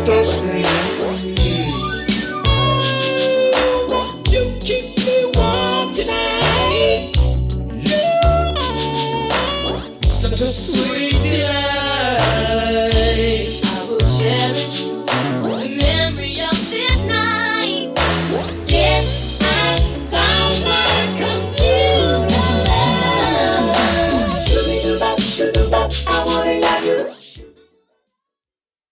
those things. Won't you keep me warm tonight? Such a